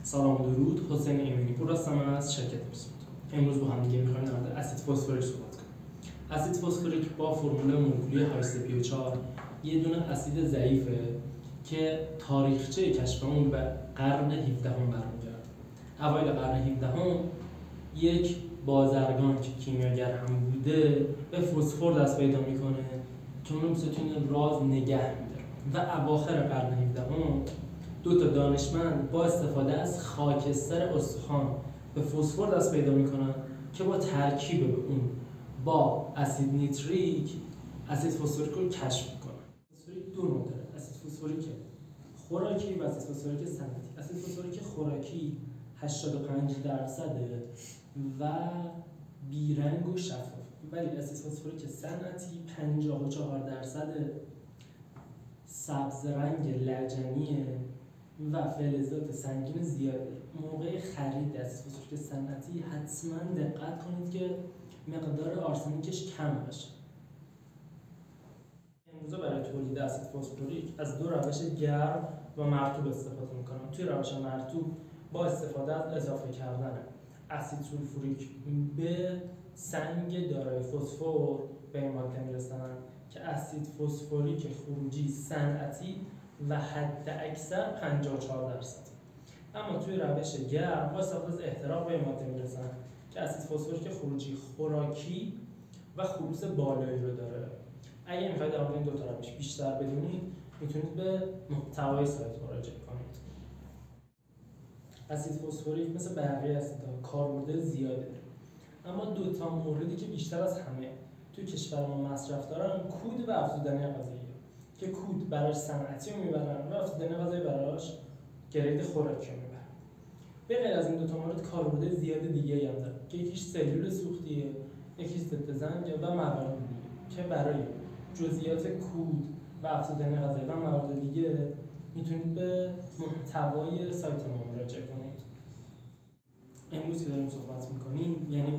سلام و درود. حسین ایمنی پور هستم از شرکت میسود. امروز با هم دیگه می‌خوایم در مورد اسید فسفوریک صحبت کنیم. اسید فسفوریک با فرمول مولکولی H3PO4 یه دونه اسید ضعیفه که تاریخچه کشف اون به قرن 17 برمیگرده. اوایل قرن 17 یک بازرگان که کیمیاگر هم بوده به فسفر دست پیدا میکنه که اونو بتونه راز نگه می‌داره و اواخر قرن 17 دو تا دانشمند با استفاده از خاکستر استخوان به فسفر دست پیدا میکنن که با ترکیب اون با اسید نیتریک اسید فسفوریک رو کشف میکنن. فسفوریک دو نوع داره: اسید فسفوریک خوراکی و اسید فسفوریک صنعتی. اسید فسفوریک خوراکی 85% و بیرنگ و شفاف، ولی اسید فسفوریک صنعتی 54% سبز رنگ لجنیه و فلزات سنگین زیاده. موقع خرید اسید فسفوریک صنعتی حتما دقت کنید که مقدار آرسنیکش کم باشه. امروزه برای تولید اسید فسفوریک از دو روش گرم و مرطوب استفاده میکنم. توی روش مرطوب با استفاده از اضافه کردن اسید سولفوریک به سنگ دارای فسفر به این ماده میرسن که اسید فسفوریک خروجی صنعتی و حد اکثر 54%. اما توی روش گرم با استفاده از احتراق به این ماده میرسن که اسید فسفوریک خروجی خوراکی و خلوص بالایی رو داره. اگه میخواید در مورد این دو تا روش بیشتر بدونید میتونید به محتوای سایت مراجعه کنید. اسید فسفوریک مثل بقیه اسیدها کاربرد زیاده، اما دو تا موردی که بیشتر از همه توی کشور ما مصرف دارن کود و افزودنی غذایی که کود براش صنعتی رو میبرن و افزودنی غذایی براش گرید خوراکی رو میبرن. به غیر از این دو تا مورد کاربرد زیاد دیگه هم داره که یکیش سلول سوختیه، یکیش ضد زنگ و موارد دیگه که برای جزئیات کود و افزودنی غذایی و موارد دیگه میتونید به محتوای سایت ما مراجعه کنید. امروز که داریم صحبت میکنیم یعنی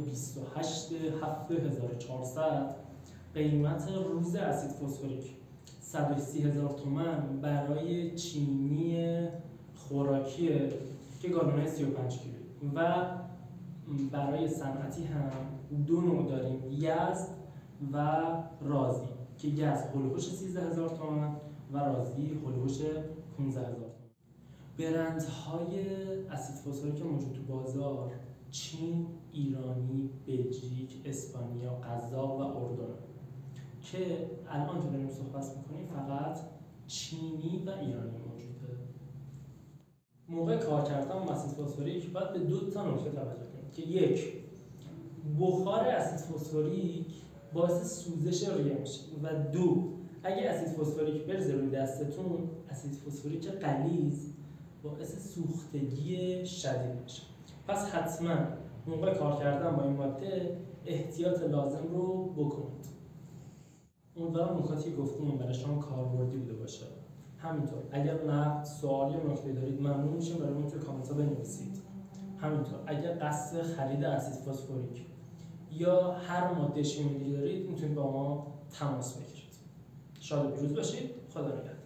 28/7/1400 قیمت روز اسید فسفوریک 130,000 تومان برای چینی خوراکیه که گالونای 35 کیلو و برای صنعتی هم دو نوع داریم: یزد و رازی که یزد هولوش 13,000 تومان و رازی هولوش 15,000 تومان. برندهای اسید فسفوریک موجود تو بازار چین، ایرانی، بلژیک، اسپانیا، قزاق و اردن که الان که داریم صحبت میکنیم فقط چینی و ایرانی موجوده. موقع کار کردن با اسید فسفوریک باید به دو تا نکته توجه کنید که یک، بخار اسید فسفوریک باعث سوزش ریه میشه و دو، اگه اسید فسفوریک بریزه روی دستتون اسید فسفوریک غلیظ باعث سوختگی شدید میشه. پس حتما موقع کار کردن با این ماده احتیاط لازم رو بکنید. امیدوارم نکاتی که گفتیم برای شما کاربردی بوده باشه. همینطور اگر نقد، سوال یا نکته دارید ممنون میشیم برامون توی کامنت ها بنویسید. همینطور اگر قصد خرید اسید فسفوریک یا هر ماده شیمیایی دارید میتونید با ما تماس بگیرید. شاد و پیروز باشید. خدا نگهدار.